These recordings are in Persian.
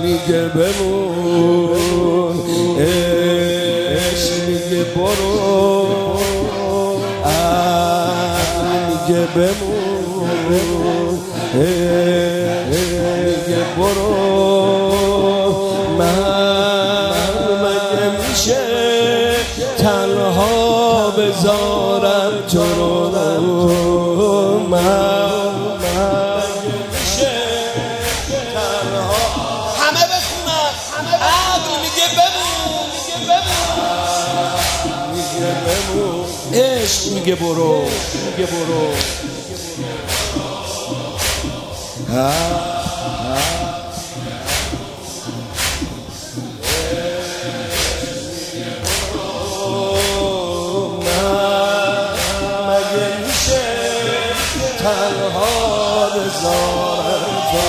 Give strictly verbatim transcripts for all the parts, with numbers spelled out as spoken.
میگه بمون، عشق میگه برو، عقل میگه بمون، میگه برو. من مگه میشه تنها بذارم تو رو؟ من مگه میشه تنها؟ همه بخونن، عقل میگه بمون، میگه بمون، میگه بمون، عشق میگه برو، میگه برو. ها تنها بذارم تو،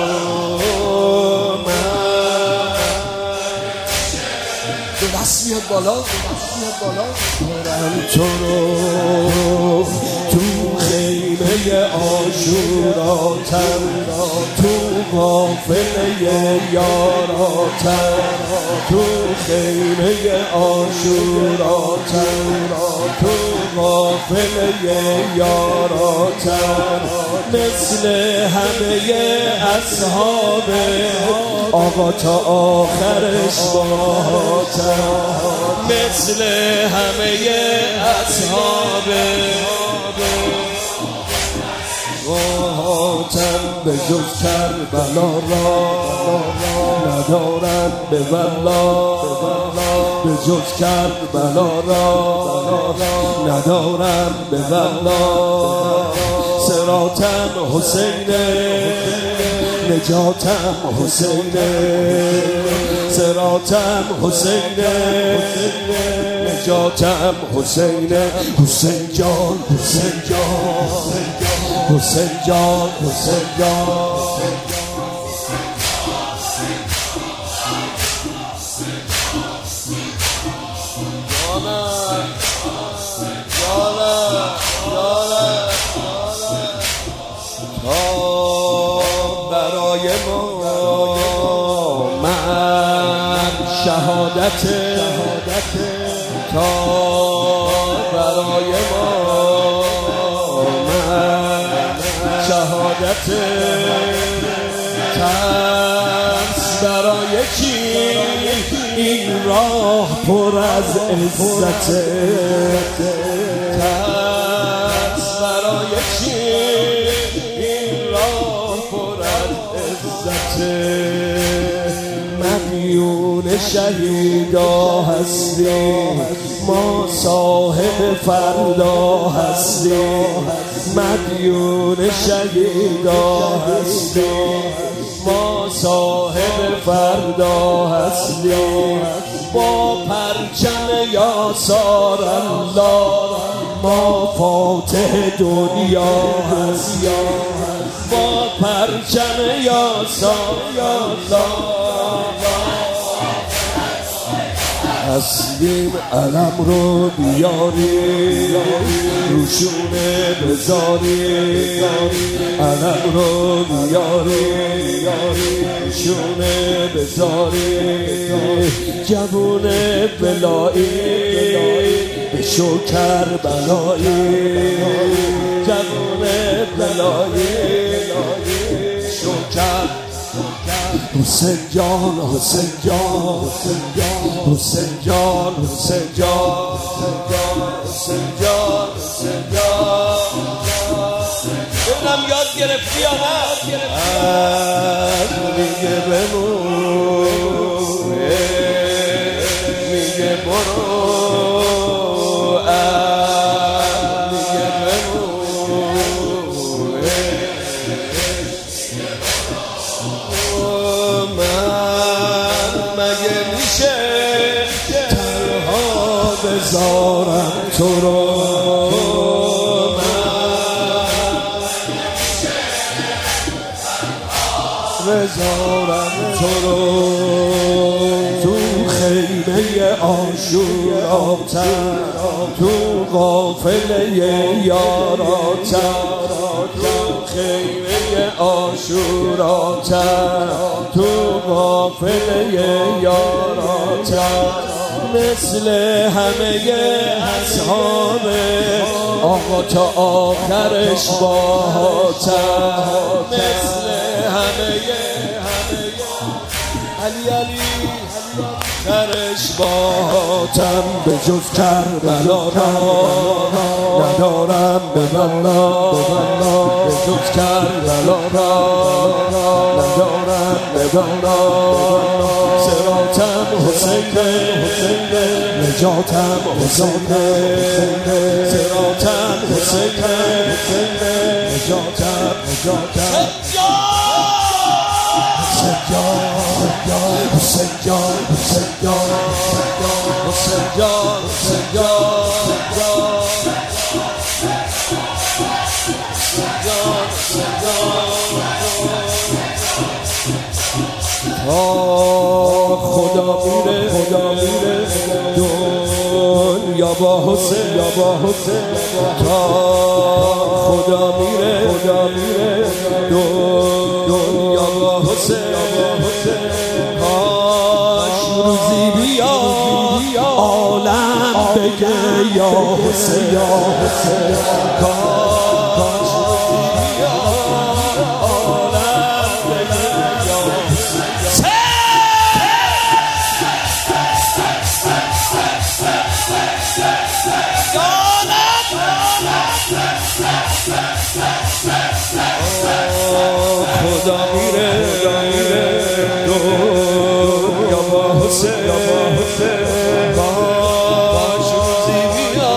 من دو دست میاد بالا، دو دست میاد بالا، دارم تو رو تو خیمه عاشوراتم، تو قافله یاراتم، تو خیمه عاشوراتم، تو قافله یاراتم، مثل همه اصحاب آقا تا آخرش باهاتم، مثل همه اصحاب باهاتم، به جز کربلا را ندارم به والله، به جز کربلا را ندارم به والله. صراطم حسینه، نجاتم حسینه، صراطم حسینه، نجاتم حسینه. حسین جان، حسین جان، حسین جان، حسین جان، برای ما من شهادت، تا برای ما من شهادت، ترس برای کی این راه پر از عزت، ترس برای کی این راه پر از عزت. مدیون شهیدا هستیم، ما صاحب فردا هستیم، مدیون شهیدا هستیم، ما صاحب فردا هستیم، با پرچم یاسار الله ما فاتح دنیا هستیم، با پرچم یاسار الله هستیم. علم رو بیاری روشونه بذاری، علم رو بیاری روشونه بذاری، جوون بلایی به شکر بلایی، جوون بلایی شکر. حسین جان، حسین جان، حسین جان، حسین جان، حسین جان، حسین جان. ببینم یاد گرفتی یا نه؟ میگه بمون، میگه برو، میگه بمون، من مگه میشه تنها بذارم تو رو؟ بذارم تو رو تو خیمه عاشوراتم، تو قافله یاراتم، تو خیمه آشوراتم، تو قافله یاراتم، مثل همه اصحاب آقا تا آخرش باهاتم، مثل همه همه علی علی درش باهاتم، به جز کربلا ندارم به والله، به جز کربلا ندارم به والله، صراطم حسین نجاتم حسین، صراطم حسین نجاتم نجاتم حسین جان حسین جان حسین جان حسین جان حسین خدا میره خدا میره دنیا با حسین یا با حسین، تا خدا میره خدا میره دنیا با حسین، کاش روزی بیا عالم بگه یا حسین یا حسین، کاش روزی بیا عالم بگه یا حسین. خدا میره میره دنیا با حسین، کاش روزی بیا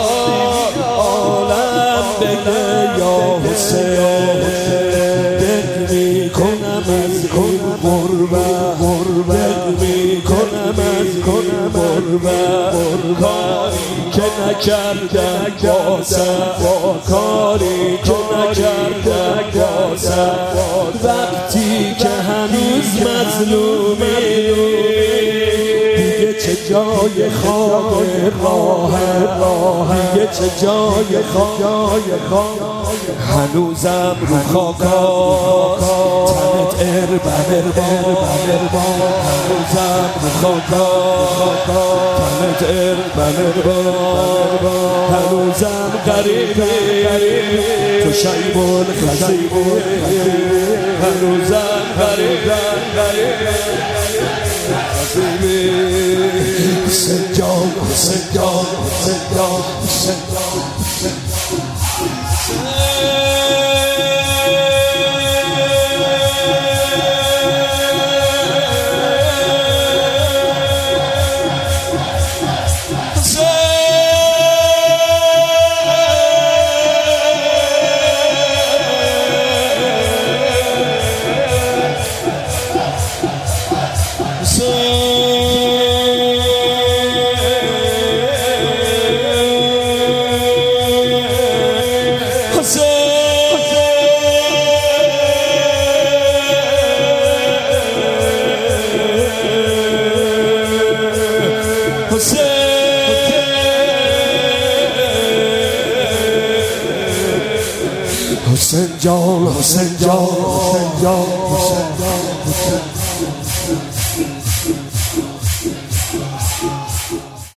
عالم بگه یا حسین، دل میکنم از این غربت، دل میکنم از این غربت، کاری که نکردم بازم، کاری که نکردم بازم، وقتی که هنوز مظلومی، دیگه چه جای خواب راه راه، دیگه چه جای خواب هنوزم رو خاکا، تنت اربن اربان هنوزم رو خاکا، تنت اربن اربان هنوزم غریبی، تو شیبون خزیبون هنوزم غریبم غریبی حسین جان حسین جان حسین جان حسین جان حسین جان حسین جان حسین جان حسین جان